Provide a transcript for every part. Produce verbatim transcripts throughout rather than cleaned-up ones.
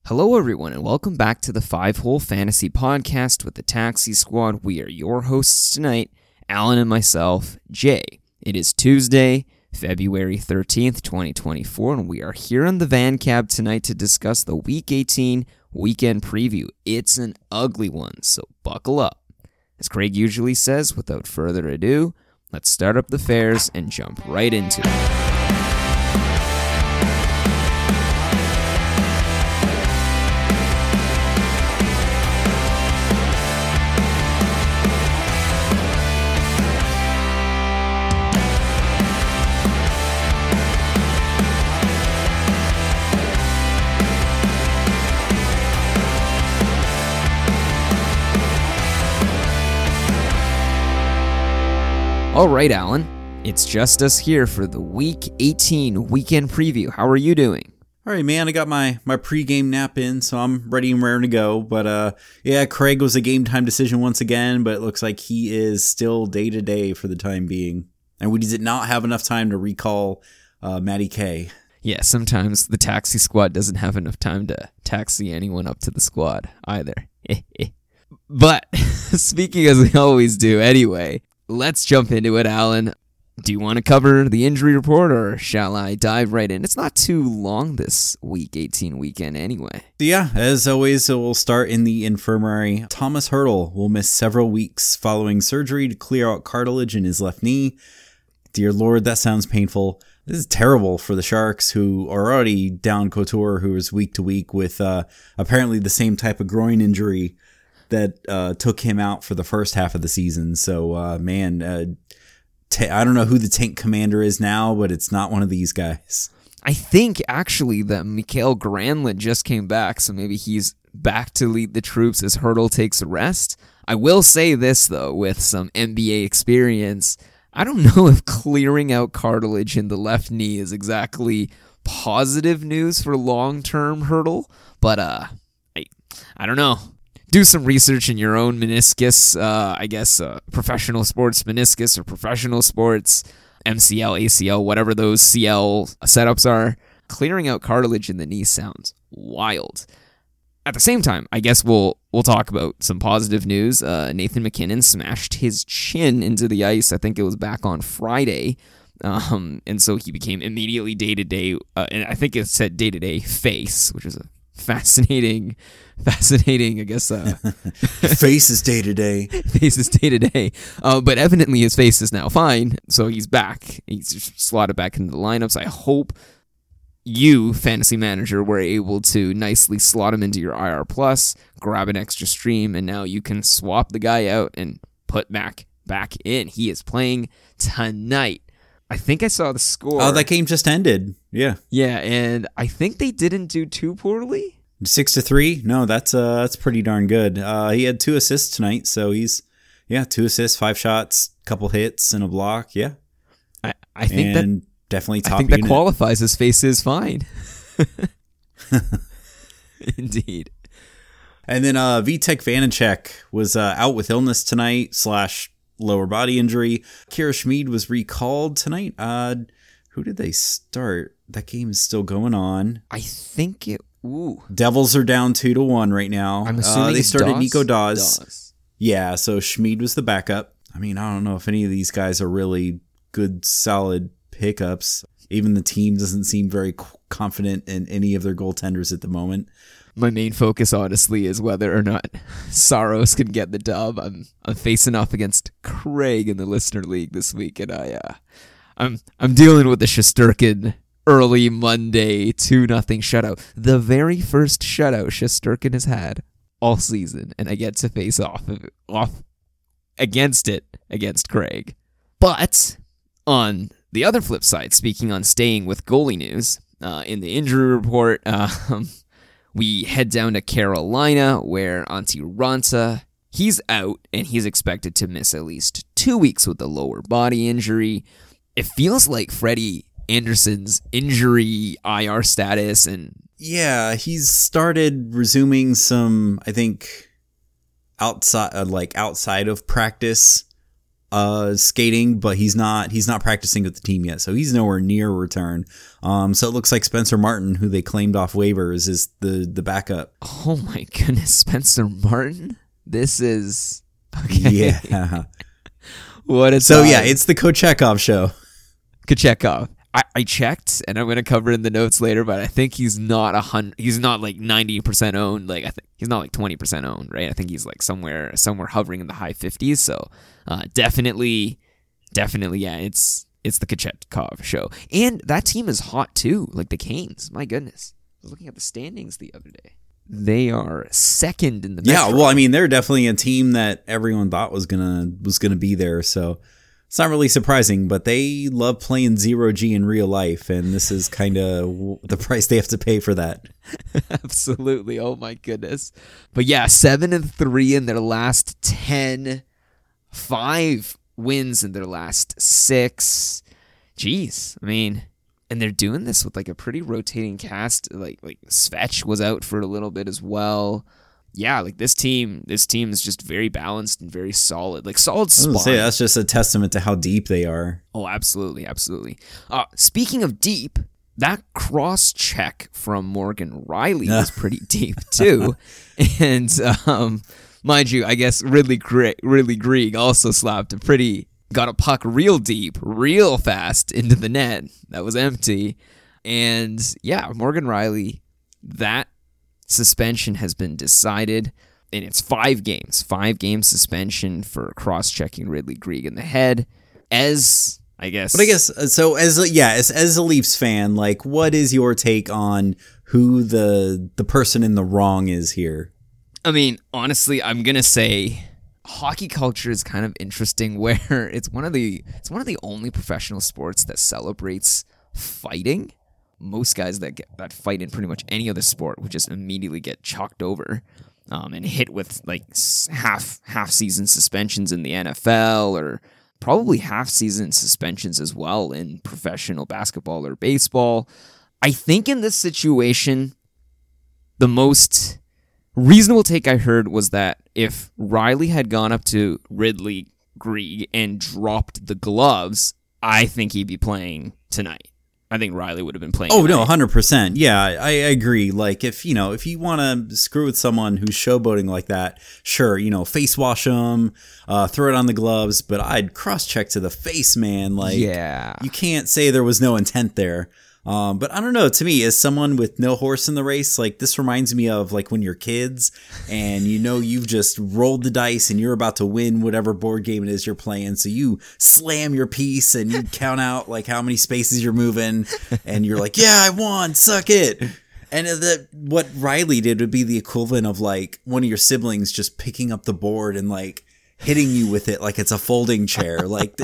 Hello, everyone, and welcome back to the Five Hole Fantasy Podcast with the Taxi Squad. We are your hosts tonight, Alan and myself, Jay. It is Tuesday, February thirteenth, twenty twenty-four, and we are here on the Van Cab tonight to discuss the Week eighteen weekend preview. It's an ugly one, so buckle up. As Craig usually says, without further ado, let's start up the fares and jump right into it. All right, Alan, it's just us here for the Week eighteen weekend preview. How are you doing? All right, man, I got my, my pregame nap in, so I'm ready and raring to go. But uh, yeah, Craig was a game time decision once again, but it looks like he is still day-to-day for the time being. And we did not have enough time to recall uh, Matty K. Yeah, sometimes the taxi squad doesn't have enough time to taxi anyone up to the squad either. But speaking as we always do anyway, let's jump into it, Alan. Do you want to cover the injury report, or shall I dive right in? It's not too long this Week eighteen weekend anyway. Yeah, as always, we'll start in the infirmary. Thomas Hertl will miss several weeks following surgery to clear out cartilage in his left knee. Dear Lord, that sounds painful. This is terrible for the Sharks, who are already down Couture, who is week to week with uh, apparently the same type of groin injury that uh, took him out for the first half of the season. So, uh, man, uh, t- I don't know who the tank commander is now, but it's not one of these guys. I think, actually, that Mikael Granlund just came back, so maybe he's back to lead the troops as Hertl takes a rest. I will say this, though, with some N B A experience, I don't know if clearing out cartilage in the left knee is exactly positive news for long-term Hertl, but uh, I, I don't know. Do some research in your own meniscus, uh, I guess, uh, professional sports meniscus or professional sports, M C L, A C L, whatever those C L setups are. Clearing out cartilage in the knee sounds wild. At the same time, I guess we'll we'll talk about some positive news. Uh, Nathan MacKinnon smashed his chin into the ice. I think it was back on Friday. Um, and so he became immediately day-to-day, uh, and I think it said day-to-day face, which is a fascinating, fascinating, I guess. Uh, face is day to day. Face is day to day. Uh, but evidently his face is now fine, so he's back. He's just slotted back into the lineups. I hope you, fantasy manager, were able to nicely slot him into your I R Plus, grab an extra stream, and now you can swap the guy out and put Mac back in. He is playing tonight. I think I saw the score. Oh, that game just ended. Yeah. Yeah, and I think they didn't do too poorly. Six to three? No, that's uh, that's pretty darn good. Uh, he had two assists tonight, so he's, yeah, two assists, five shots, couple hits, and a block. Yeah. I, I think and that definitely top I think that unit. qualifies. His face is fine. Indeed. And then uh, Vitek Vanacek was uh, out with illness tonight, slash lower body injury. Kira Schmid was recalled tonight. Uh, who did they start? That game is still going on. I think it. Ooh. Devils are down two to one right now. I'm assuming uh, they it's started Dawes? Nico Dawes. Dawes. Yeah, so Schmid was the backup. I mean, I don't know if any of these guys are really good, solid pickups. Even the team doesn't seem very confident in any of their goaltenders at the moment. My main focus, honestly, is whether or not Saros can get the dub. I'm I'm facing off against Craig in the Listener League this week, and I uh, I'm I'm dealing with the Shesterkin early Monday two nothing shutout, the very first shutout Shesterkin has had all season, and I get to face off of, off against it against Craig. But on the other flip side, speaking on staying with goalie news, uh, in the injury report. Um, We head down to Carolina, where Antti Raanta, he's out, and he's expected to miss at least two weeks with a lower body injury. It feels like Freddie Anderson's injury I R status and... Yeah, he's started resuming some, I think, outside, uh, like outside of practice uh, skating, but he's not he's not practicing with the team yet, so he's nowhere near return. Um, so it looks like Spencer Martin, who they claimed off waivers, is the the backup. Oh my goodness, Spencer Martin. This is okay. Yeah. What is so time. Yeah, it's the Kochetkov show. Kochetkov. I, I checked, and I'm gonna cover it in the notes later, but I think he's not a hundred. He's not like ninety percent owned. Like I think he's not like twenty percent owned, right? I think he's like somewhere somewhere hovering in the high fifties. So uh, definitely, definitely, yeah. It's it's the Kochetkov show, and that team is hot too. Like the Canes. My goodness, I was looking at the standings the other day. They are second in the Metro. Yeah. Well, I mean, they're definitely a team that everyone thought was gonna was gonna be there. So. It's not really surprising, but they love playing zero G in real life, and this is kind of the price they have to pay for that. Absolutely. Oh, my goodness. But yeah, seven and three in their last ten, five wins in their last six. Jeez. I mean, and they're doing this with like a pretty rotating cast. Like, like Svetch was out for a little bit as well. Yeah, like this team, this team is just very balanced and very solid. Like solid spine. I was gonna say, that's just a testament to how deep they are. Oh, absolutely, absolutely. Uh, speaking of deep, that cross check from Morgan Riley was pretty deep too. And um, mind you, I guess Ridley Gre- Ridley Greig also slapped a pretty, got a puck real deep, real fast into the net. That was empty. And yeah, Morgan Riley, that suspension has been decided, and it's five games. Five game suspension for cross-checking Ridley Greig in the head. As, I guess... But I guess, so as a, yeah, as, as a Leafs fan, like, what is your take on who the the person in the wrong is here? I mean, honestly, I'm going to say hockey culture is kind of interesting where it's one of the it's one of the only professional sports that celebrates fighting. Most guys that get, that fight in pretty much any other sport would just immediately get chalked over um, and hit with like half half season suspensions in the N F L, or probably half season suspensions as well in professional basketball or baseball. I think in this situation, the most reasonable take I heard was that if Riley had gone up to Ridley Greig and dropped the gloves, I think he'd be playing tonight. I think Riley would have been playing. Oh, tonight. no, one hundred percent. Yeah, I, I agree. Like, if, you know, if you want to screw with someone who's showboating like that, sure, you know, face wash them, uh, throw it on the gloves, but I'd cross-check to the face, man. Like, yeah. You can't say there was no intent there. Um, but I don't know, to me, as someone with no horse in the race, like, this reminds me of, like, when you're kids and you know you've just rolled the dice and you're about to win whatever board game it is you're playing, so you slam your piece and you count out, like, how many spaces you're moving, and you're like, yeah, I won, suck it. And that what Riley did would be the equivalent of, like, one of your siblings just picking up the board and, like, hitting you with it like it's a folding chair. Like,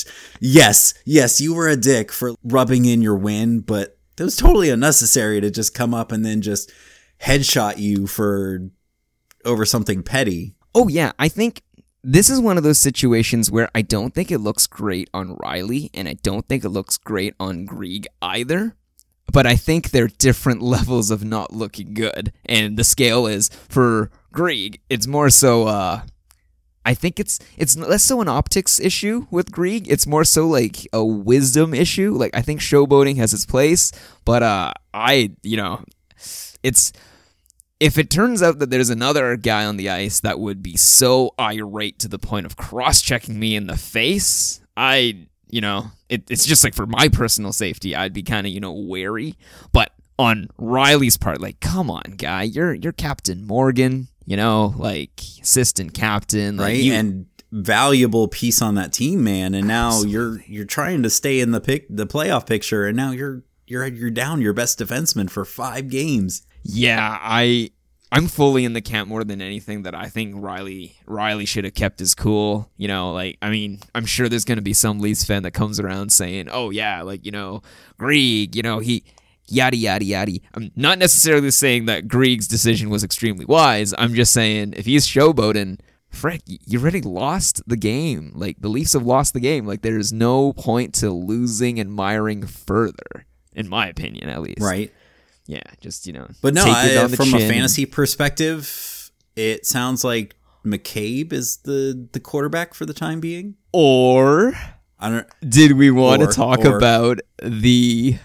yes, yes, you were a dick for rubbing in your win, but it was totally unnecessary to just come up and then just headshot you for over something petty. Oh, yeah. I think this is one of those situations where I don't think it looks great on Riley, and I don't think it looks great on Greig either. But I think they're different levels of not looking good. And the scale is, for Greig, it's more so... uh I think it's it's less so an optics issue with Greig. It's more so like a wisdom issue. Like, I think showboating has its place, but uh, I, you know, it's if it turns out that there's another guy on the ice that would be so irate to the point of cross-checking me in the face, I, you know, it, it's just like for my personal safety, I'd be kind of, you know, wary. But on Riley's part, like, come on, guy, you're you're Captain Morgan. You know, like assistant captain, like right? You, and valuable piece on that team, man. And now absolutely. you're you're trying to stay in the pick the playoff picture, and now you're you're you're down your best defenseman for five games. Yeah, I I'm fully in the camp more than anything that I think Riley Riley should have kept his cool. You know, like, I mean, I'm sure there's gonna be some Leafs fan that comes around saying, oh yeah, like, you know, Greig, you know, he. Yada, yada, yada. I'm not necessarily saying that Greig's decision was extremely wise. I'm just saying if he's showboating, frick, you already lost the game. Like, the Leafs have lost the game. Like, there's no point to losing and miring further, in my opinion, at least. Right. Yeah, just, you know. But no, take it I, on the from chin. a fantasy perspective, it sounds like McCabe is the, the quarterback for the time being. Or I don't. did we want or, to talk or, about the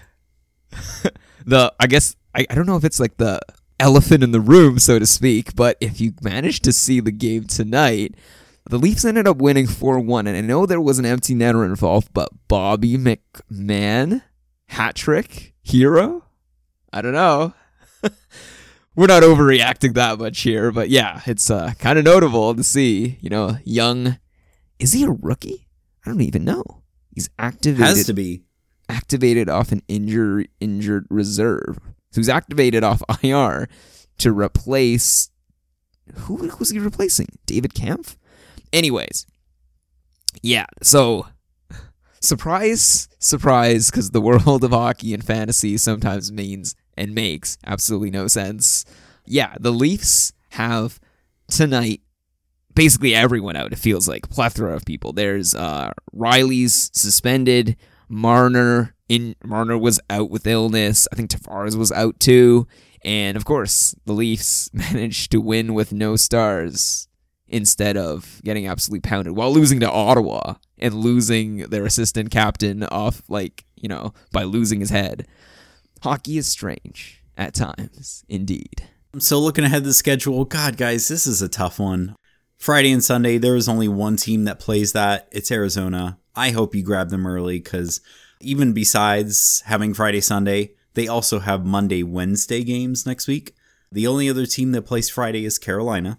the? I guess I, I don't know if it's like the elephant in the room, so to speak. But if you managed to see the game tonight, the Leafs ended up winning four one, and I know there was an empty netter involved, but Bobby McMann hat trick hero. I don't know. We're not overreacting that much here, but yeah, it's uh, kind of notable to see. You know, young. Is he a rookie? I don't even know. He's activated. Has to be activated off an injured injured reserve. So he's activated off I R to replace. Who was he replacing? David Kampf? Anyways, yeah. So surprise, surprise, because the world of hockey and fantasy sometimes means and makes absolutely no sense. Yeah, the Leafs have tonight. Basically everyone out, it feels like. Plethora of people. There's uh, Riley's suspended. Marner in Marner was out with illness. I think Tavares was out too. And of course, the Leafs managed to win with no stars instead of getting absolutely pounded while losing to Ottawa and losing their assistant captain off, like, you know, by losing his head. Hockey is strange at times, indeed. So looking ahead to the schedule, God, guys, this is a tough one. Friday and Sunday, there is only one team that plays that. It's Arizona. I hope you grab them early because even besides having Friday, Sunday, they also have Monday, Wednesday games next week. The only other team that plays Friday is Carolina.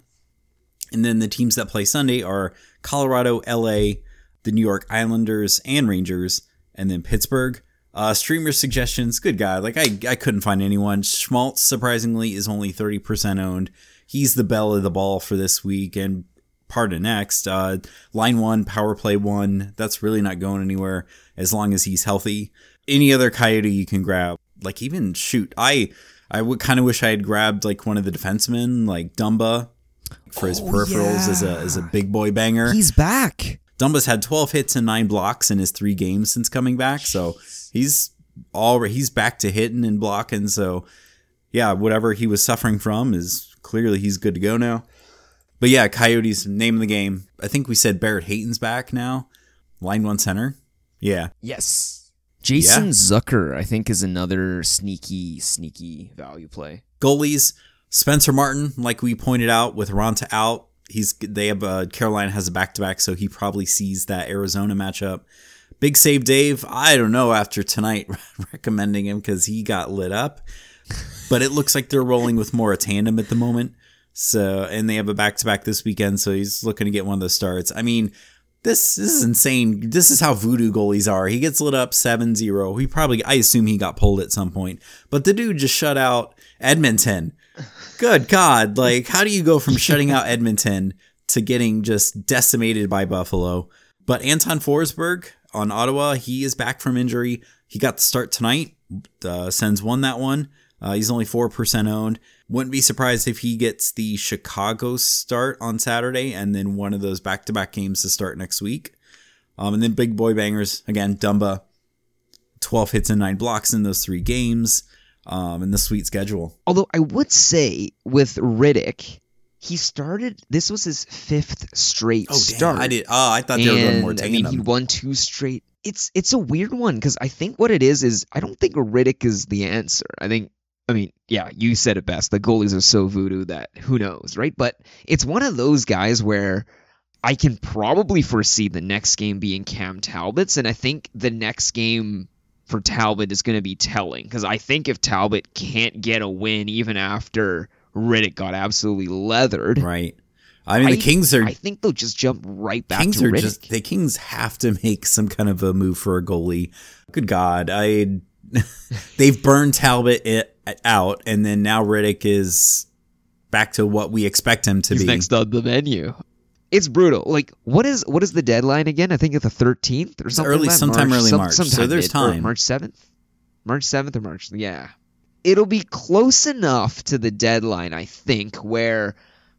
And then the teams that play Sunday are Colorado, L A, the New York Islanders, and Rangers, and then Pittsburgh. Uh, streamer suggestions, good God. Like, I, I couldn't find anyone. Schmaltz, surprisingly, is only thirty percent owned. He's the belle of the ball for this week and part of next. Uh, line one, power play one. That's really not going anywhere as long as he's healthy. Any other Coyote you can grab. Like, even, shoot, I I would kind of wish I had grabbed, like, one of the defensemen, like Dumba, for his oh, peripherals yeah. as a as a big boy banger. He's back. Dumba's had twelve hits and nine blocks in his three games since coming back. So he's all he's back to hitting and blocking. So, yeah, whatever he was suffering from is clearly he's good to go now. But yeah, Coyotes, name of the game. I think we said Barrett Hayton's back now. Line one center. Yeah. Yes. Jason yeah. Zucker, I think, is another sneaky, sneaky value play. Goalies, Spencer Martin, like we pointed out, with Ronta out. He's they have uh, Carolina has a back-to-back, so he probably sees that Arizona matchup. Big Save Dave, I don't know after tonight recommending him because he got lit up. But it looks like they're rolling with more a tandem at the moment. So, and they have a back-to-back this weekend, so he's looking to get one of those starts. I mean, this, this is insane. This is how voodoo goalies are. He gets lit up seven zero. He probably, I assume he got pulled at some point. But the dude just shut out Edmonton. Good God. Like, how do you go from shutting out Edmonton to getting just decimated by Buffalo? But Anton Forsberg on Ottawa, he is back from injury. He got the start tonight. Uh, Sens won that one. Uh, he's only four percent owned. Wouldn't be surprised if he gets the Chicago start on Saturday and then one of those back-to-back games to start next week. Um, and then big boy bangers. Again, Dumba, twelve hits and nine blocks in those three games. Um, and the sweet schedule. Although I would say with Riddick, he started, this was his fifth straight oh, start. Damn, I did. Oh, I thought they were going more tandem. I mean, he won two straight. It's it's a weird one because I think what it is is I don't think Riddick is the answer. I think, I mean, yeah, you said it best. The goalies are so voodoo that who knows, right? But it's one of those guys where I can probably foresee the next game being Cam Talbot's, and I think the next game for Talbot is going to be telling because I think if Talbot can't get a win even after Riddick got absolutely leathered, right? I mean, I, the Kings are. I think they'll just jump right back Kings to are Riddick. Just, the Kings have to make some kind of a move for a goalie. Good God, I. They've burned Talbot it, out, and then now Riddick is back to what we expect him to He's be. Next on the menu. It's brutal. Like, what is what is the deadline again? I think it's the thirteenth or something. Early, like that. sometime March, early some, March. Sometime so there's mid, time. March seventh, March seventh or March. Yeah, it'll be close enough to the deadline, I think, where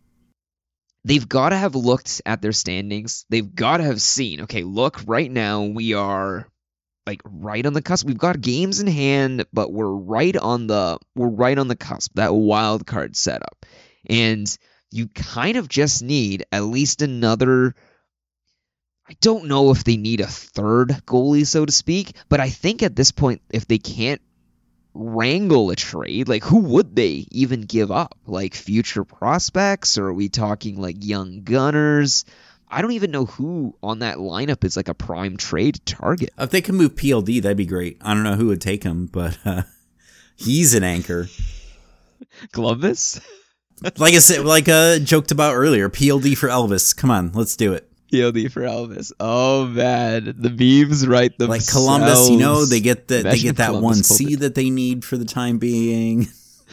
they've got to have looked at their standings. They've got to have seen. Okay, look, right now we are like right on the cusp. We've got games in hand, but we're right on the we're right on the cusp. That wild card setup, and you kind of just need at least another, I don't know if they need a third goalie, so to speak, but I think at this point, if they can't wrangle a trade, like who would they even give up? Like future prospects, or are we talking like young gunners? I don't even know who on that lineup is like a prime trade target. If they can move P L D, that'd be great. I don't know who would take him, but uh, he's an anchor. Columbus? Like I said, like I uh, joked about earlier, P L D for Elvis. Come on, let's do it. P L D for Elvis. Oh man, the memes right themselves. Like Columbus, you know, they get the, they get that Columbus one C that they need for the time being.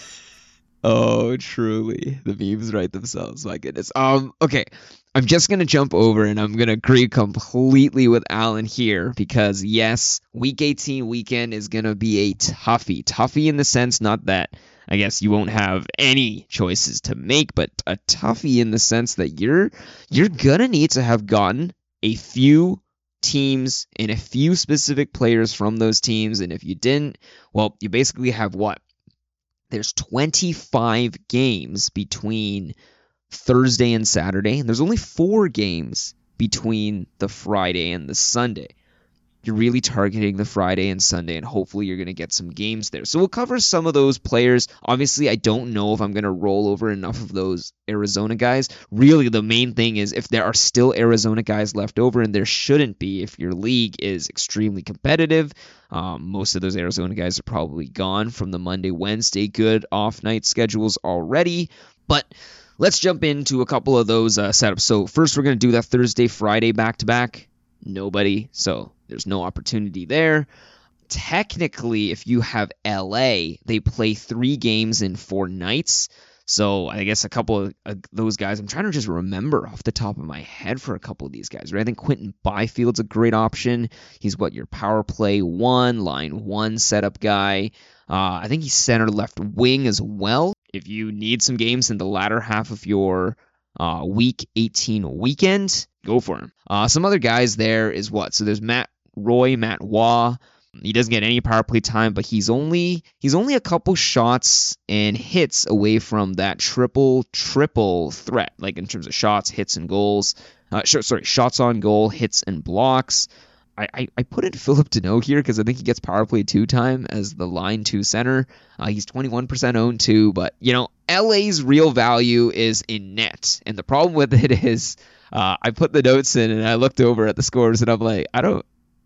Oh, truly, the memes write themselves. My goodness. Um. Okay, I'm just gonna jump over and I'm gonna agree completely with Alan here because yes, Week eighteen weekend is gonna be a toughie. Toughie in the sense not that I guess you won't have any choices to make, but a toughie in the sense that you're you're gonna need to have gotten a few teams and a few specific players from those teams, and if you didn't, well, you basically have what? There's twenty-five games between Thursday and Saturday, and there's only four games between the Friday and the Sunday. You're really targeting the Friday and Sunday, and hopefully you're going to get some games there. So we'll cover some of those players. Obviously, I don't know if I'm going to roll over enough of those Arizona guys. Really, the main thing is if there are still Arizona guys left over, and there shouldn't be if your league is extremely competitive. Um, most of those Arizona guys are probably gone from the Monday, Wednesday good off-night schedules already. But let's jump into a couple of those uh, setups. So first, we're going to do that Thursday, Friday back-to-back. Nobody, so there's no opportunity there. Technically, if you have L A, they play three games in four nights. So I guess a couple of uh, those guys, I'm trying to just remember off the top of my head for a couple of these guys, right? I think Quentin Byfield's a great option. He's what, your power play one, line one setup guy. Uh, I think he's center left wing as well. If you need some games in the latter half of your uh, week eighteen weekend, go for him. Uh, some other guys there is what? So there's Matt Roy, Matt Waugh. He doesn't get any power play time, but he's only he's only a couple shots and hits away from that triple triple threat, like in terms of shots, hits, and goals. Uh, sh- sorry, shots on goal, hits, and blocks. I, I, I put in Philip Deneau here because I think he gets power play two time as the line two center. Uh, he's twenty-one percent owned too, but you know L A's real value is in net, and the problem with it is uh, I put the notes in and I looked over at the scores and I'm like, I don't.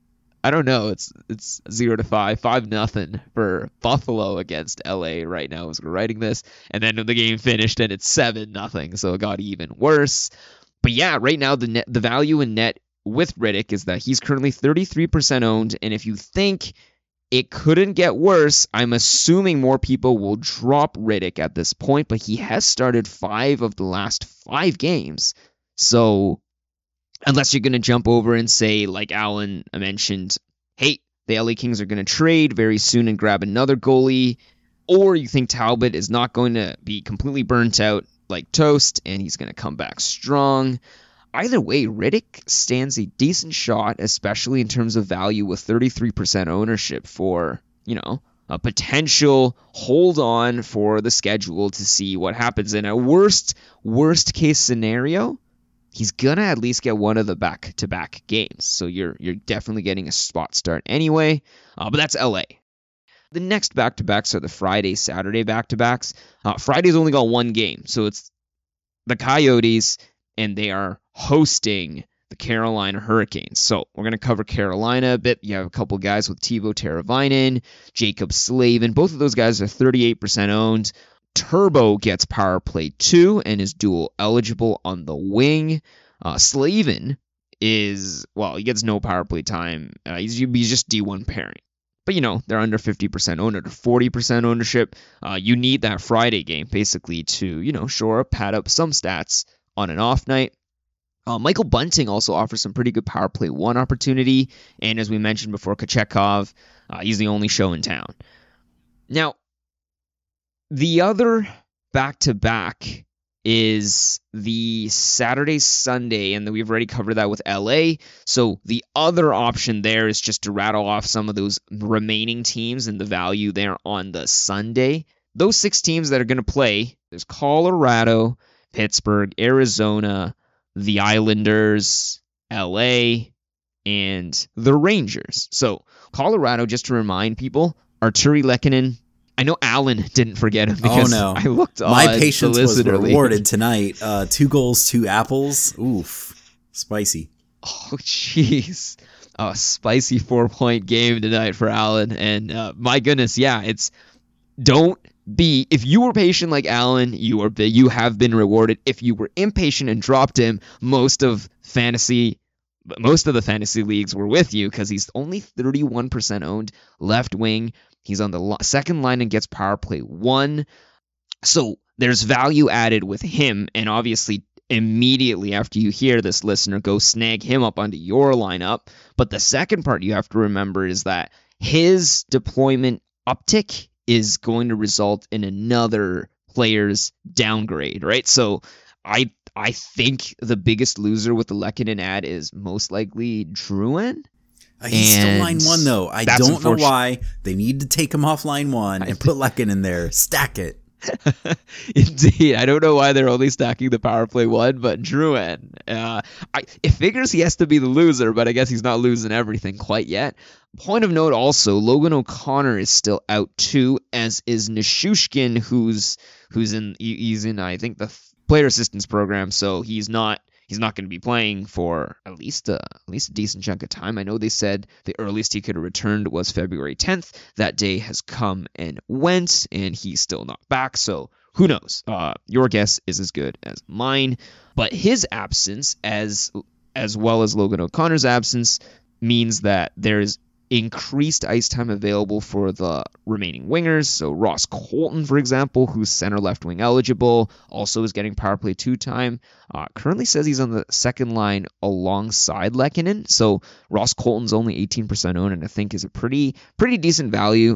I don't know. It's it's zero to five, five nothing for Buffalo against L A right now as we're writing this, and then the game finished and it's seven nothing, so it got even worse. But yeah, right now the net, the value in net with Riddick is that he's currently thirty-three percent owned, and if you think it couldn't get worse, I'm assuming more people will drop Riddick at this point, but he has started five of the last five games, so. Unless you're going to jump over and say, like Alan mentioned, hey, the L A Kings are going to trade very soon and grab another goalie, or you think Talbot is not going to be completely burnt out like toast and he's going to come back strong. Either way, Riddick stands a decent shot, especially in terms of value with thirty-three percent ownership for, you know, a potential hold on for the schedule to see what happens. In a worst, worst case scenario, he's gonna at least get one of the back-to-back games, so you're you're definitely getting a spot start anyway. Uh, but that's L A. The next back-to-backs are the Friday, Saturday back-to-backs. Uh, Friday's only got one game, so it's the Coyotes, and they are hosting the Carolina Hurricanes. So we're gonna cover Carolina a bit. You have a couple guys with Teuvo Teravainen, Jacob Slavin. Both of those guys are thirty-eight percent owned. Turbo gets power play two and is dual eligible on the wing. Uh, Slavin is, well, he gets no power play time. Uh, he's, he's just D one pairing. But, you know, they're under fifty percent owned, under forty percent ownership. Uh, you need that Friday game, basically, to, you know, shore up, pad up some stats on an off night. Uh, Michael Bunting also offers some pretty good power play one opportunity. And as we mentioned before, Kochetkov, uh, he's the only show in town. Now, the other back-to-back is the Saturday, Sunday, and we've already covered that with L A. So the other option there is just to rattle off some of those remaining teams and the value there on the Sunday. Those six teams that are going to play, there's Colorado, Pittsburgh, Arizona, the Islanders, L A, and the Rangers. So Colorado, just to remind people, Artturi Lehkonen. I know Alan didn't forget him because oh, no. I looked on My patience the was rewarded league. tonight. Uh, two goals, two apples. Oof. Spicy. Oh, jeez. A spicy four-point game tonight for Alan. And uh, my goodness, yeah, it's don't be, if you were patient like Alan, you are you have been rewarded. If you were impatient and dropped him, most of fantasy, most of the fantasy leagues were with you because he's only thirty-one percent owned, left wing. He's on the lo- second line and gets power play one. So there's value added with him. And obviously, immediately after you hear this, listener, go snag him up onto your lineup. But the second part you have to remember is that his deployment uptick is going to result in another player's downgrade, right? So I I think the biggest loser with the Lehkonen ad is most likely Drouin. Uh, he's still line one, though. I don't know why. They need to take him off line one and put Lehkonen in there. Stack it. Indeed. I don't know why they're only stacking the power play one, but Drouin. Uh, I, it figures he has to be the loser, but I guess he's not losing everything quite yet. Point of note also, Logan O'Connor is still out too, as is Nichushkin, who's who's in he's in I think the player assistance program, so he's not he's not going to be playing for at least a, at least a decent chunk of time. I know they said the earliest he could have returned was February tenth. That day has come and went, and he's still not back, so who knows? Uh, your guess is as good as mine. But his absence, as as well as Logan O'Connor's absence, means that there's increased ice time available for the remaining wingers. So Ross Colton, for example, who's center left wing eligible, also is getting power play two time. Uh, currently says he's on the second line alongside Lehkonen. So Ross Colton's only eighteen percent owned, and I think is a pretty pretty decent value.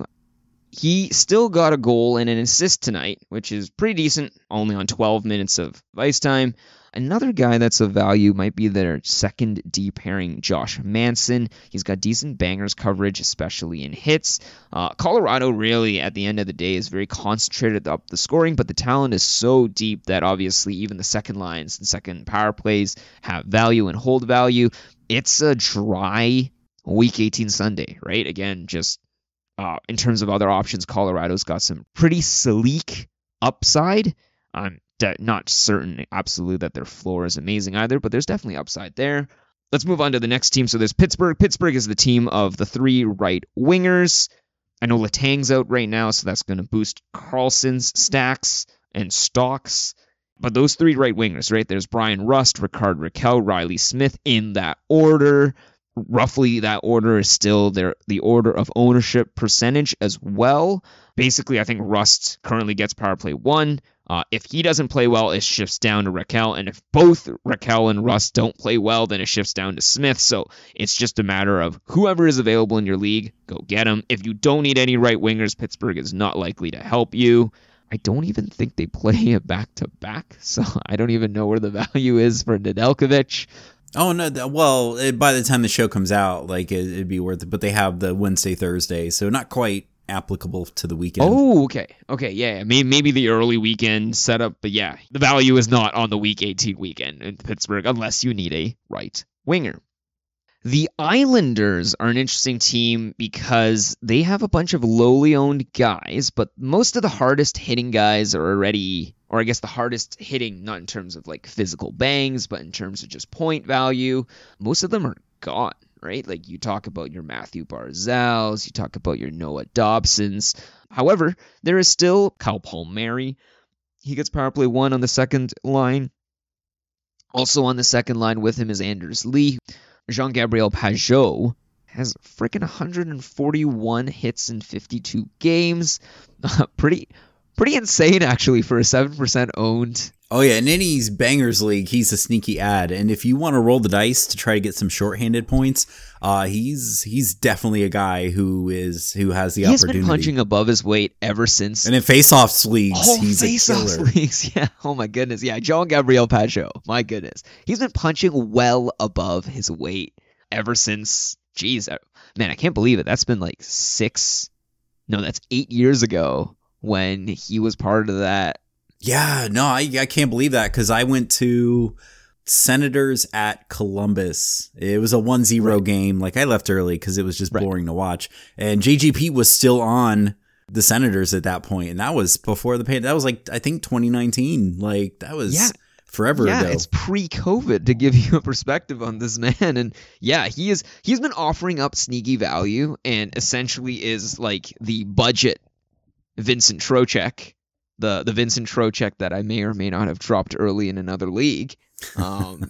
He still got a goal and an assist tonight, which is pretty decent, only on twelve minutes of ice time. Another guy that's of value might be their second D pairing, Josh Manson. He's got decent bangers coverage, especially in hits. Uh, Colorado really, at the end of the day, is very concentrated up the scoring, but the talent is so deep that obviously even the second lines and second power plays have value and hold value. It's a dry Week eighteen Sunday, right? Again, just uh, in terms of other options, Colorado's got some pretty sleek upside. I'm not certain absolutely that their floor is amazing either, but there's definitely upside there. Let's move on to the next team. So there's Pittsburgh. Pittsburgh is the team of the three right wingers. I know Letang's out right now, so that's going to boost Carlson's stacks and stocks. But those three right wingers, right? There's Brian Rust, Rickard Rakell, Riley Smith in that order. Roughly that order is still their the order of ownership percentage as well. Basically, I think Rust currently gets power play one. Uh, if he doesn't play well, it shifts down to Rakell. And if both Rakell and Rust don't play well, then it shifts down to Smith. So it's just a matter of whoever is available in your league, go get him. If you don't need any right wingers, Pittsburgh is not likely to help you. I don't even think they play a back-to-back, so I don't even know where the value is for Nedeljkovic. Oh, no. Well, it, by the time the show comes out, like it, it'd be worth it. But they have the Wednesday, Thursday, so not quite applicable to the weekend. Oh, okay. Okay, yeah. Maybe, maybe the early weekend setup, but yeah, the value is not on the Week eighteen weekend in Pittsburgh unless you need a right winger. The Islanders are an interesting team because they have a bunch of lowly owned guys, but most of the hardest hitting guys are already, or I guess the hardest hitting, not in terms of like physical bangs, but in terms of just point value, most of them are gone. Right? Like you talk about your Matthew Barzals, you talk about your Noah Dobsons. However, there is still Kyle Palmieri. He gets power play one on the second line. Also on the second line with him is Anders Lee. Jean-Gabriel Pageau has freaking one hundred forty-one hits in fifty-two games. Uh, pretty pretty insane, actually, for a seven percent owned. Oh, yeah. In any bangers league, he's a sneaky ad. And if you want to roll the dice to try to get some shorthanded points, uh, he's he's definitely a guy who is who has the he's opportunity. He's been punching above his weight ever since. And in face-offs leagues, oh, he's face-offs a killer. leagues, yeah. Oh, my goodness. Yeah, Jean-Gabriel Pageau. My goodness. He's been punching well above his weight ever since, geez, man, I can't believe it. That's been like six, no, that's eight years ago when he was part of that. Yeah, no, I, I can't believe that because I went to Senators at Columbus. It was a one zero right. game. Like I left early because it was just boring right. to watch. And J G P was still on the Senators at that point, and that was before the pandemic. That was like I think twenty nineteen. Like that was yeah. forever yeah, ago. It's pre-COVID to give you a perspective on this man. And yeah, he is he's been offering up sneaky value and essentially is like the budget Vincent Trocheck, the the Vincent Trocheck that I may or may not have dropped early in another league. Um,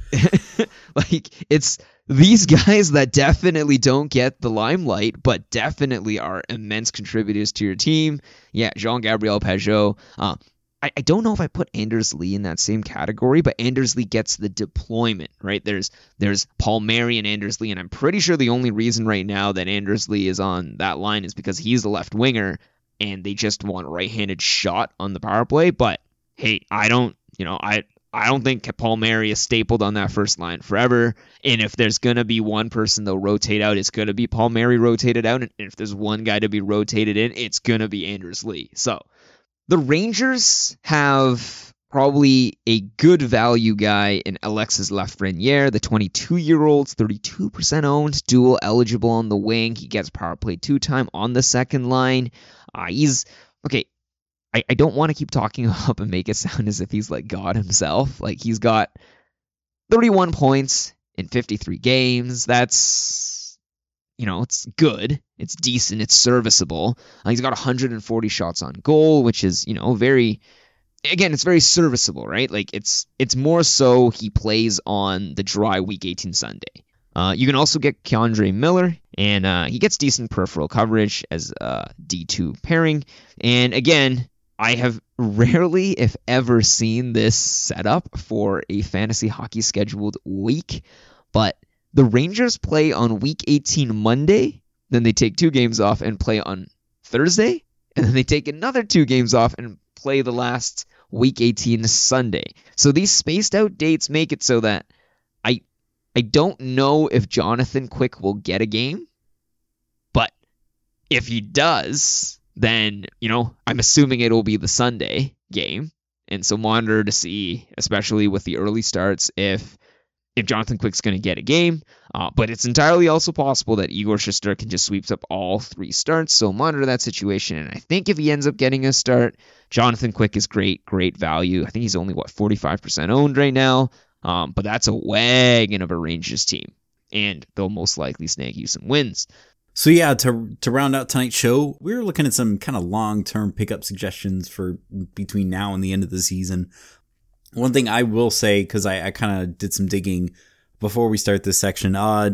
like it's these guys that definitely don't get the limelight, but definitely are immense contributors to your team. Yeah, Jean-Gabriel Pageau. Uh, I, I don't know if I put Anders Lee in that same category, but Anders Lee gets the deployment, right? There's there's Palmieri and Anders Lee, and I'm pretty sure the only reason right now that Anders Lee is on that line is because he's the left winger, and they just want a right-handed shot on the power play. But hey, I don't, you know, I. I don't think Palmieri is stapled on that first line forever. And if there's going to be one person they'll rotate out, it's going to be Palmieri rotated out. And if there's one guy to be rotated in, it's going to be Anders Lee. So the Rangers have probably a good value guy in Alexis Lafreniere, the twenty-two-year-old, thirty-two percent owned, dual eligible on the wing. He gets power play two time on the second line. Uh, he's, okay, I, I don't want to keep talking up and make it sound as if he's like God himself. Like he's got thirty-one points in fifty-three games. That's, you know, it's good. It's decent. It's serviceable. Uh, he's got one hundred forty shots on goal, which is, you know, very, again, it's very serviceable, right? Like it's, it's more so he plays on the dry week eighteen Sunday. Uh, you can also get Keandre Miller, and uh, he gets decent peripheral coverage as a D two pairing. And again, I have rarely, if ever, seen this setup for a fantasy hockey scheduled week, but the Rangers play on week eighteen Monday, then they take two games off and play on Thursday, and then they take another two games off and play the last week eighteen Sunday. So these spaced out dates make it so that I I don't know if Jonathan Quick will get a game, but if he does, then, you know, I'm assuming it'll be the Sunday game. And so monitor to see, especially with the early starts, if if Jonathan Quick's going to get a game. Uh, but it's entirely also possible that Igor Shesterkin just sweeps up all three starts. So monitor that situation. And I think if he ends up getting a start, Jonathan Quick is great, great value. I think he's only, what, forty-five percent owned right now. Um, but that's a wagon of a Rangers team. And they'll most likely snag you some wins. So yeah, to to round out tonight's show, we were looking at some kind of long-term pickup suggestions for between now and the end of the season. One thing I will say, because I, I kind of did some digging before we start this section, uh,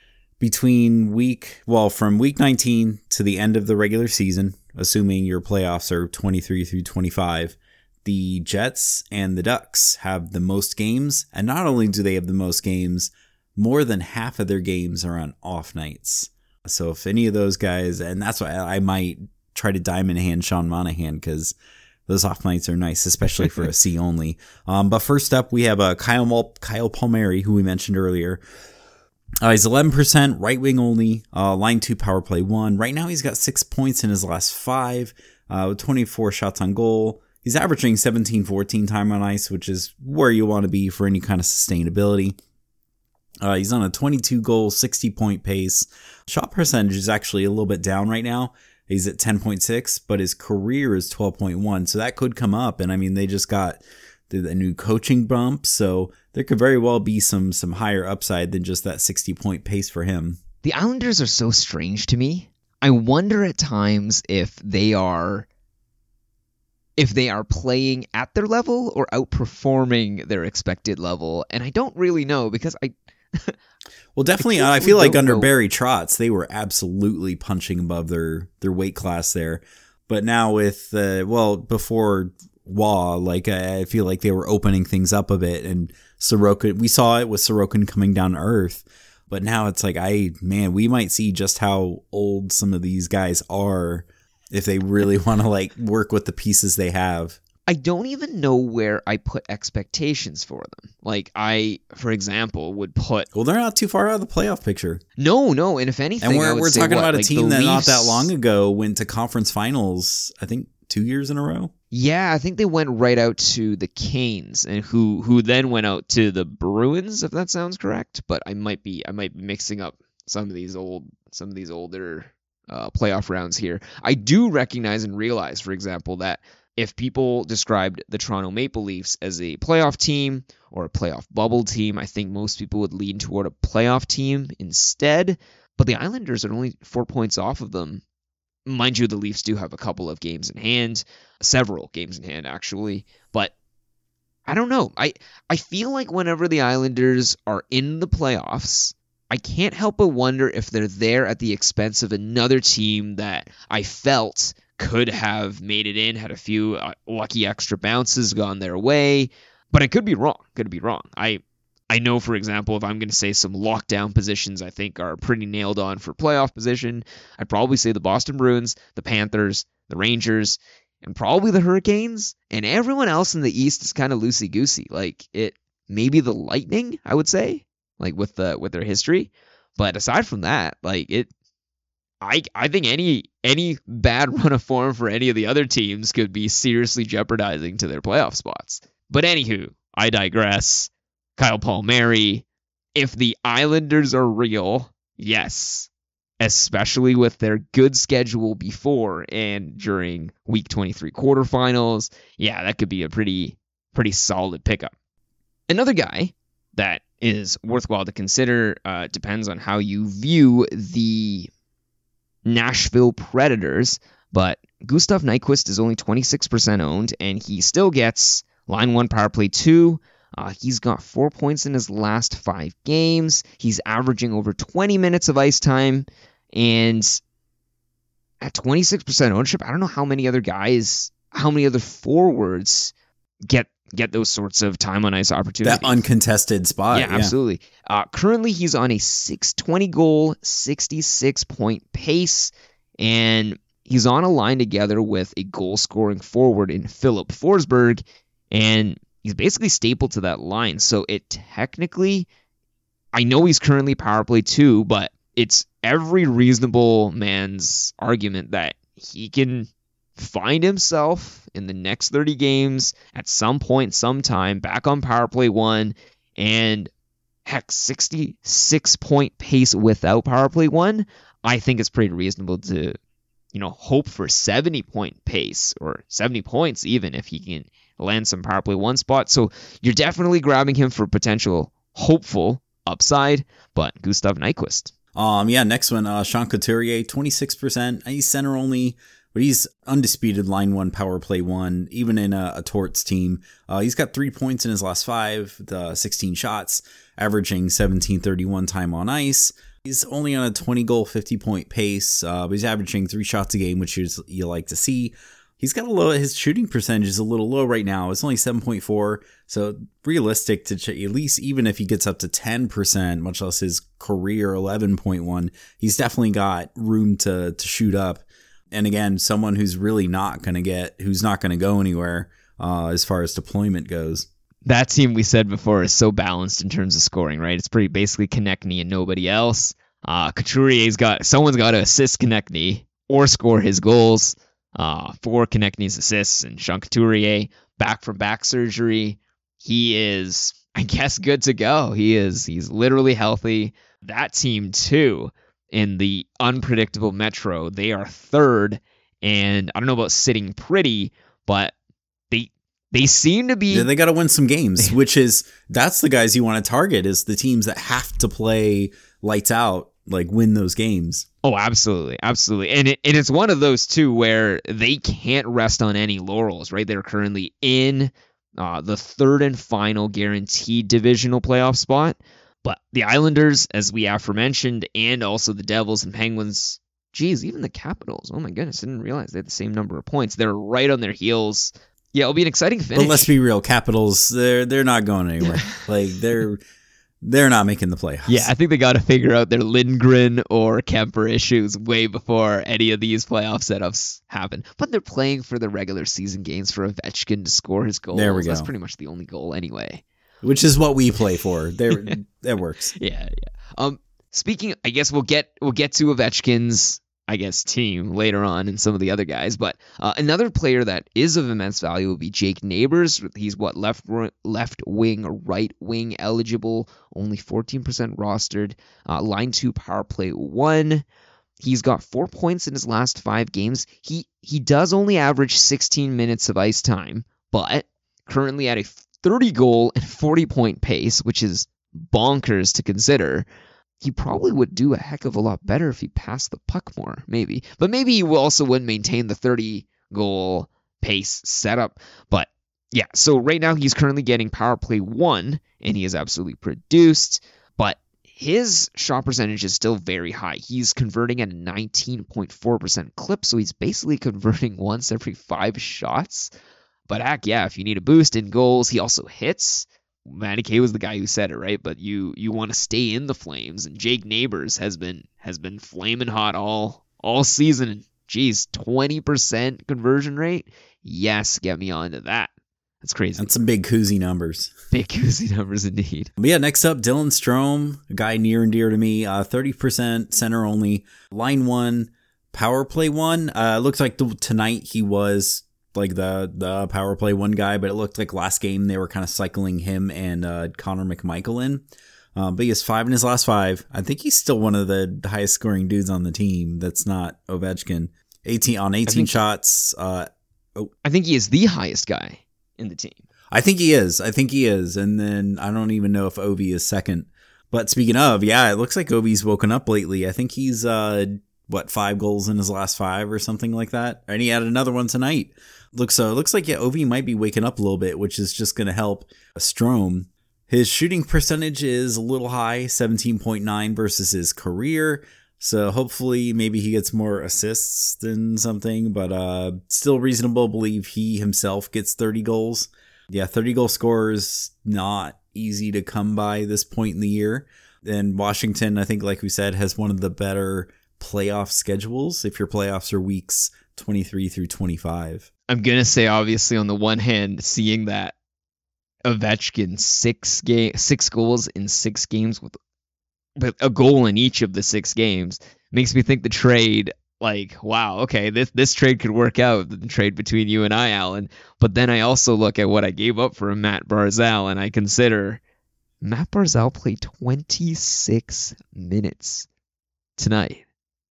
between week, well, from week nineteen to the end of the regular season, assuming your playoffs are twenty-three through twenty-five, the Jets and the Ducks have the most games. And not only do they have the most games, more than half of their games are on off nights. So if any of those guys, and that's why I might try to diamond hand Sean Monahan, because those off nights are nice, especially for a C only. Um, but first up, we have uh, Kyle Mal- Kyle Palmieri, who we mentioned earlier. Uh, he's eleven percent right wing only, uh, line two power play one. Right now he's got six points in his last five, uh, with twenty-four shots on goal. He's averaging seventeen fourteen time on ice, which is where you want to be for any kind of sustainability. Uh, he's on a twenty-two goal, sixty point pace. Shot percentage is actually a little bit down right now. He's at ten point six, but his career is twelve point one. So that could come up. And I mean, they just got the, the new coaching bump. So there could very well be some some higher upside than just that sixty point pace for him. The Islanders are so strange to me. I wonder at times if they are if they are playing at their level or outperforming their expected level. And I don't really know, because I Well, definitely, I, I feel like under know. Barry Trotz, they were absolutely punching above their, their weight class there. But now with, uh, well, before Waugh, like, I feel like they were opening things up a bit. And Sorokin, we saw it with Sorokin coming down to earth. But now it's like, I, man, we might see just how old some of these guys are if they really want to, like, work with the pieces they have. I don't even know where I put expectations for them. Like, I, for example, would put... Well, they're not too far out of the playoff picture. No, no, and if anything, and we're, I would we're say talking what, about a like team that Leafs... not that long ago went to conference finals, I think, two years in a row. Yeah, I think they went right out to the Canes, and who who then went out to the Bruins, if that sounds correct. But I might be I might be mixing up some of these old some of these older uh, playoff rounds here. I do recognize and realize, for example, that if people described the Toronto Maple Leafs as a playoff team or a playoff bubble team, I think most people would lean toward a playoff team instead. But the Islanders are only four points off of them. Mind you, the Leafs do have a couple of games in hand, several games in hand, actually. But I don't know. I, I feel like whenever the Islanders are in the playoffs, I can't help but wonder if they're there at the expense of another team that I felt could have made it in, had a few uh, lucky extra bounces gone their way. But I could be wrong. Could be wrong. I I know, for example, if I'm going to say some lockdown positions I think are pretty nailed on for playoff position, I'd probably say the Boston Bruins, the Panthers, the Rangers, and probably the Hurricanes. And everyone else in the East is kind of loosey-goosey. Like, it maybe the Lightning, I would say, like with the with their history. But aside from that, like it, I I think any any bad run of form for any of the other teams could be seriously jeopardizing to their playoff spots. But anywho, I digress. Kyle Palmieri, if the Islanders are real, yes, especially with their good schedule before and during Week twenty-three quarterfinals, yeah, that could be a pretty pretty solid pickup. Another guy that is worthwhile to consider, uh, depends on how you view the Nashville Predators, but Gustav Nyquist is only twenty-six percent owned, and he still gets line one power play two. Uh, he's got four points in his last five games. He's averaging over twenty minutes of ice time. And at twenty-six percent ownership, I don't know how many other guys, how many other forwards get get those sorts of time on ice opportunities. That uncontested spot. Yeah, yeah. Absolutely. Uh, currently, he's on a six twenty goal, sixty-six point pace. And he's on a line together with a goal-scoring forward in Philip Forsberg. And he's basically stapled to that line. So it technically, I know he's currently power play two, but it's every reasonable man's argument that he can find himself in the next thirty games at some point, sometime, back on power play one, and heck, sixty-six point pace without power play one. I think it's pretty reasonable to, you know, hope for seventy point pace or seventy points even if he can land some power play one spot. So you're definitely grabbing him for potential hopeful upside, but Gustav Nyquist. Um, yeah, next one, uh, Sean Couturier, twenty-six percent. He's center only, but he's undisputed line one, power play one, even in a, a Torts team. Uh, he's got three points in his last five, the sixteen shots, averaging seventeen thirty-one time on ice. He's only on a twenty goal, fifty point pace, uh, but he's averaging three shots a game, which is, you like to see. He's got a low, his shooting percentage is a little low right now. It's only seven point four. So realistic to ch- at least, even if he gets up to ten percent, much less his career eleven point one, he's definitely got room to, to shoot up. And again, someone who's really not going to get, who's not going to go anywhere uh, as far as deployment goes. That team we said before is so balanced in terms of scoring, right? It's pretty basically Konechny and nobody else. Uh, Couturier's got, someone's got to assist Konechny or score his goals. Uh, for Konechny's assists, and Sean Couturier back from back surgery. He is, I guess, good to go. He is, he's literally healthy. That team too, in the unpredictable Metro, they are third, and I don't know about sitting pretty, but they they seem to be. Yeah, they got to win some games, which is that's the guys you want to target, is the teams that have to play lights out, like win those games. Oh, absolutely. Absolutely. And, it, and it's one of those, too, where they can't rest on any laurels, right? They're currently in uh, the third and final guaranteed divisional playoff spot. But the Islanders, as we aforementioned, and also the Devils and Penguins, geez, even the Capitals. Oh, my goodness. I didn't realize they had the same number of points. They're right on their heels. Yeah, it'll be an exciting finish. But let's be real. Capitals, they're, they're not going anywhere. like, they're... They're not making the playoffs. Yeah, I think they got to figure out their Lindgren or Kemper issues way before any of these playoff setups happen. But they're playing for the regular season games for Ovechkin to score his goals. There we go. That's pretty much the only goal anyway. Which is what we play for. There, that works. Yeah, yeah. Um, speaking, I guess we'll get we'll get to Ovechkin's. I guess, team later on and some of the other guys. But uh, another player that is of immense value would be Jake Neighbors. He's what, left left wing or right wing eligible, only fourteen percent rostered, uh, line two, power play one. He's got four points in his last five games. He he does only average sixteen minutes of ice time, but currently at a thirty goal and forty point pace, which is bonkers to consider. He probably would do a heck of a lot better if he passed the puck more, maybe. But maybe he also wouldn't maintain the thirty-goal pace setup. But yeah, so right now he's currently getting power play one, and he is absolutely produced. But his shot percentage is still very high. He's converting at a nineteen point four percent clip, so he's basically converting once every five shots. But heck, yeah, if you need a boost in goals, he also hits. Matty K was the guy who said it, right? But you you want to stay in the flames, and Jake Neighbors has been has been flaming hot all all season. Geez, twenty percent conversion rate. Yes, get me onto that. That's crazy. That's some big koozie numbers. Big koozie numbers indeed. But yeah, next up, Dylan Strome, a guy near and dear to me. Uh, thirty percent center only, line one, power play one. Uh, looks like the, tonight he was like the the power play one guy, but it looked like last game they were kind of cycling him and uh, Connor McMichael in. Um, but he has five in his last five. I think he's still one of the highest scoring dudes on the team. That's not Ovechkin. eighteen on eighteen think, shots. Uh, oh. I think he is the highest guy in the team. I think he is. I think he is. And then I don't even know if Ovi is second. But speaking of, yeah, it looks like Ovi's woken up lately. I think he's uh, what five goals in his last five or something like that. And he had another one tonight. Looks so. Uh, looks like yeah, Ovi might be waking up a little bit, which is just going to help Strome. His shooting percentage is a little high, seventeen point nine versus his career. So hopefully maybe he gets more assists than something, but uh, still reasonable to believe he himself gets thirty goals. Yeah, thirty goal scorers, not easy to come by this point in the year. And Washington, I think, like we said, has one of the better playoff schedules if your playoffs are weeks twenty-three through twenty-five. I'm going to say, obviously, on the one hand, seeing that Ovechkin six game, six goals in six games with, with a goal in each of the six games makes me think the trade, like, wow, okay, this this trade could work out, the trade between you and I, Alan. But then I also look at what I gave up for Matt Barzal, and I consider Matt Barzal played twenty-six minutes tonight.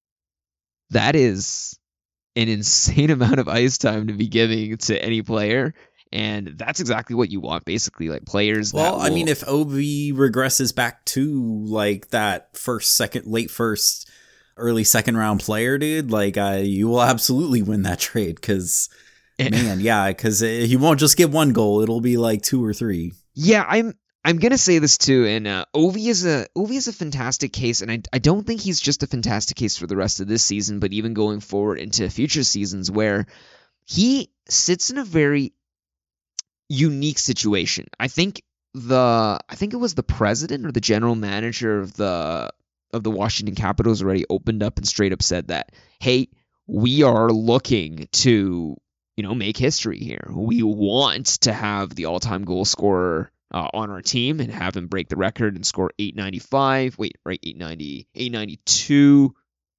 That is an insane amount of ice time to be giving to any player. And that's exactly what you want, basically, like players. Well, that will... I mean, if Ovi regresses back to like that first, second, late first, early second round player, dude, like uh, you will absolutely win that trade because, man, yeah, because he won't just get one goal; it'll be like two or three. Yeah, I'm. I'm gonna say this too, and uh, Ovi is a Ovi is a fantastic case, and I I don't think he's just a fantastic case for the rest of this season, but even going forward into future seasons, where he sits in a very unique situation. I think the I think it was the president or the general manager of the of the Washington Capitals already opened up and straight up said that, hey, we are looking to, you know, make history here. We want to have the all-time goal scorer Uh, on our team and have him break the record and score eight ninety-five. Wait, right, eight ninety, eight ninety-two.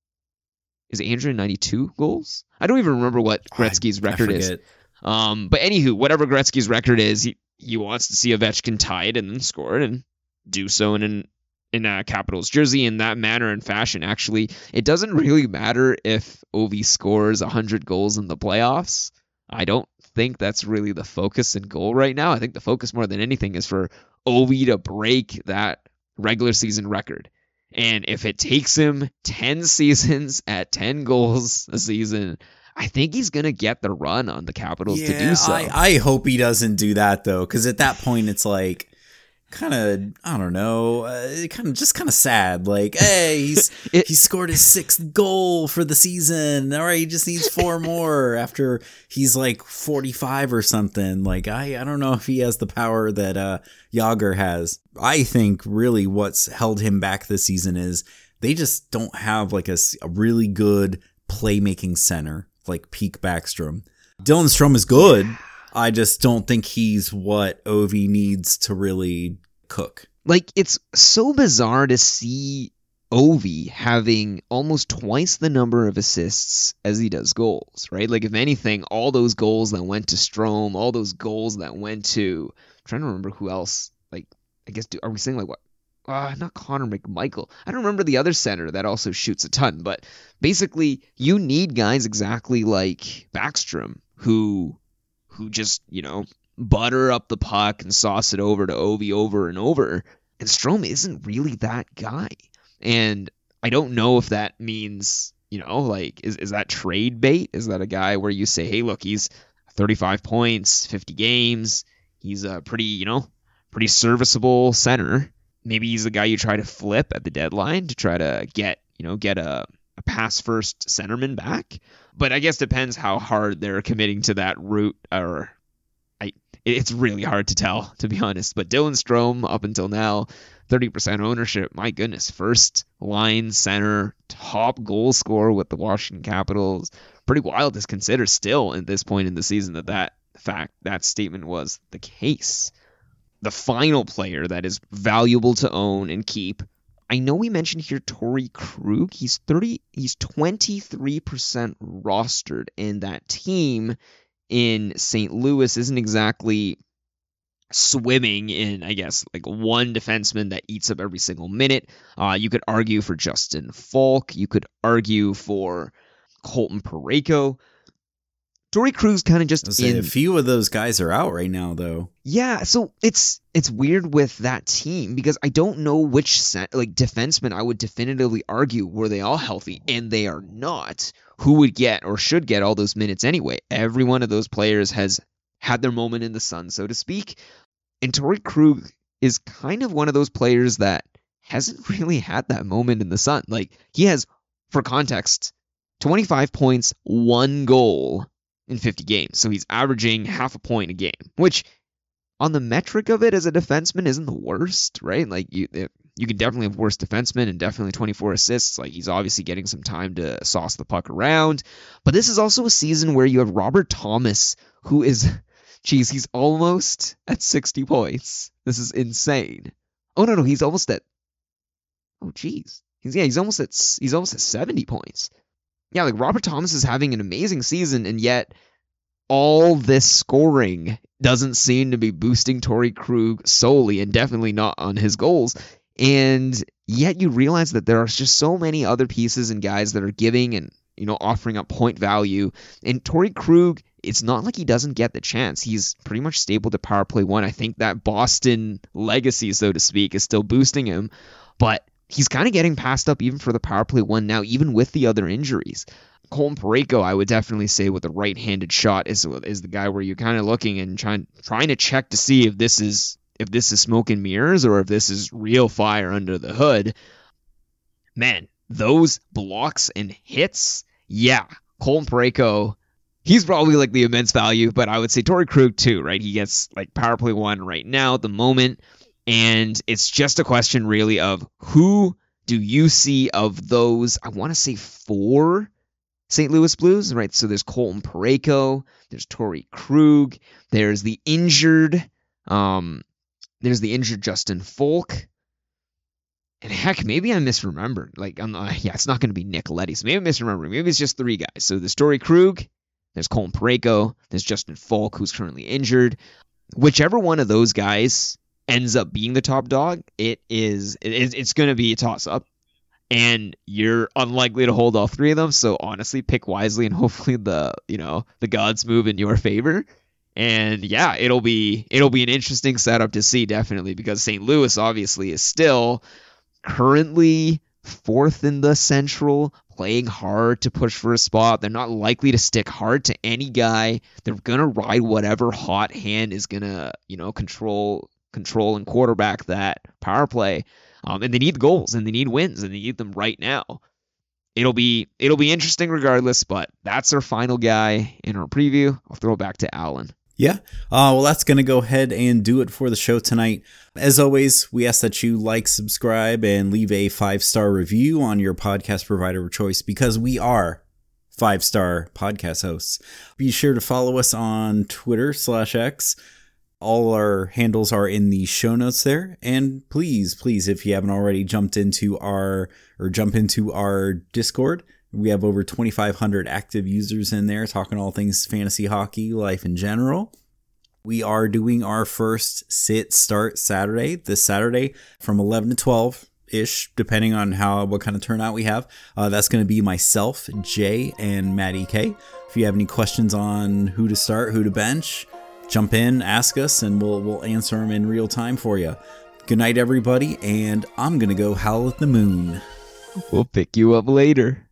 Is it eight hundred ninety-two goals? I don't even remember what Gretzky's I, record I is. Um, but anywho, whatever Gretzky's record is, he, he wants to see Ovechkin tie it and then score it and do so in an in a Capitals jersey in that manner and fashion. Actually, it doesn't really matter if Ovi scores one hundred goals in the playoffs. I don't think that's really the focus and goal right now. I think the focus more than anything is for Ovi to break that regular season record. And if it takes him ten seasons at ten goals a season, I think he's going to get the run on the Capitals yeah, to do so. I, I hope he doesn't do that, though, because at that point it's like, kind of, I don't know, uh, kind of just kind of sad. Like, hey, he's it, he scored his sixth goal for the season. All right, he just needs four more after he's like forty-five or something. Like, I, I don't know if he has the power that uh, Jágr has. I think really what's held him back this season is they just don't have like a, a really good playmaking center like peak Backstrom. Dylan Strome is good. I just don't think he's what Ovi needs to really cook. Like, it's so bizarre to see Ovi having almost twice the number of assists as he does goals, right? Like, if anything, all those goals that went to Strome, all those goals that went to, I'm trying to remember who else, like, I guess, do, are we saying, like, what? Uh, not Connor McMichael. I don't remember the other center that also shoots a ton, but basically, you need guys exactly like Backstrom who, who just, you know, butter up the puck and sauce it over to Ovi over and over, and Strome isn't really that guy. And I don't know if that means, you know, like, is, is that trade bait? Is that a guy where you say, hey, look, he's thirty-five points, fifty games. He's a pretty, you know, pretty serviceable center. Maybe he's the guy you try to flip at the deadline to try to get, you know, get a, a pass first centerman back. But I guess depends how hard they're committing to that route, or I, it's really hard to tell, to be honest. But Dylan Strome, up until now, thirty percent ownership. My goodness, first line center, top goal scorer with the Washington Capitals. Pretty wild to consider still at this point in the season that that fact, that statement was the case. The final player that is valuable to own and keep. I know we mentioned here Torrey Krug. He's thirty. He's twenty-three percent rostered, and that team in Saint Louis isn't exactly swimming in, I guess, like one defenseman that eats up every single minute. Uh, you could argue for Justin Falk. You could argue for Colton Parayko. Torrey Krug's kind of just in. A few of those guys are out right now, though. Yeah, so it's it's weird with that team because I don't know which set, like defenseman I would definitively argue were they all healthy, and they are not. Who would get or should get all those minutes anyway? Every one of those players has had their moment in the sun, so to speak. And Torrey Krug is kind of one of those players that hasn't really had that moment in the sun. Like, he has, for context, twenty-five points, one goal in fifty games. So he's averaging half a point a game, which on the metric of it as a defenseman isn't the worst, right? Like, you you can definitely have worse defensemen and definitely twenty-four assists. Like, he's obviously getting some time to sauce the puck around. But this is also a season where you have Robert Thomas, who is, geez, he's almost at sixty points. This is insane. Oh, no, no, he's almost at, oh, geez. He's, yeah, he's almost at, he's almost at seventy points. Yeah, like, Robert Thomas is having an amazing season, and yet all this scoring doesn't seem to be boosting Torrey Krug solely, and definitely not on his goals. And yet you realize that there are just so many other pieces and guys that are giving and, you know, offering up point value. And Torrey Krug, it's not like he doesn't get the chance. He's pretty much stable to power play one. I think that Boston legacy, so to speak, is still boosting him. But he's kind of getting passed up even for the power play one now, even with the other injuries. Colton Parayko, I would definitely say, with a right-handed shot, is is the guy where you're kind of looking and trying trying to check to see if this is if this is smoke and mirrors or if this is real fire under the hood. Man, those blocks and hits, yeah, Colton Parayko, he's probably like the immense value, but I would say Torrey Krug too, right? He gets like power play one right now at the moment. And it's just a question, really, of who do you see of those, I want to say four Saint Louis Blues, right? So there's Colton Parayko, there's Torrey Krug, there's the injured, um, there's the injured Justin Falk, and heck, maybe I misremembered. Like, I'm not, yeah, it's not going to be Nick Leddy, so maybe I'm misremembering. Maybe it's just three guys. So there's Torrey Krug, there's Colton Parayko, there's Justin Falk, who's currently injured. Whichever one of those guys ends up being the top dog, it is it, it's going to be a toss-up, and you're unlikely to hold all three of them. So honestly, pick wisely, and hopefully the you know the gods move in your favor. And yeah, it'll be it'll be an interesting setup to see, definitely, because Saint Louis obviously is still currently fourth in the Central, playing hard to push for a spot. They're not likely to stick hard to any guy. They're gonna ride whatever hot hand is gonna you know control. control and quarterback that power play, um, and they need goals and they need wins and they need them right now. It'll be it'll be interesting regardless, but that's our final guy in our preview. I'll throw it back to Alan. Yeah, uh, well, that's going to go ahead and do it for the show tonight. As always, we ask that you like, subscribe, and leave a five-star review on your podcast provider of choice, because we are five-star podcast hosts. Be sure to follow us on Twitter slash X All our handles are in the show notes there. And please, please, if you haven't already jumped into our or jump into our Discord, we have over twenty-five hundred active users in there talking all things fantasy hockey, life in general. We are doing our first sit start Saturday this Saturday from eleven to twelve ish, depending on how what kind of turnout we have. Uh, that's going to be myself, Jay, and Matt E K. If you have any questions on who to start, who to bench, jump in, ask us, and we'll we'll answer them in real time for you. Good night, everybody, and I'm gonna go howl at the moon. We'll pick you up later.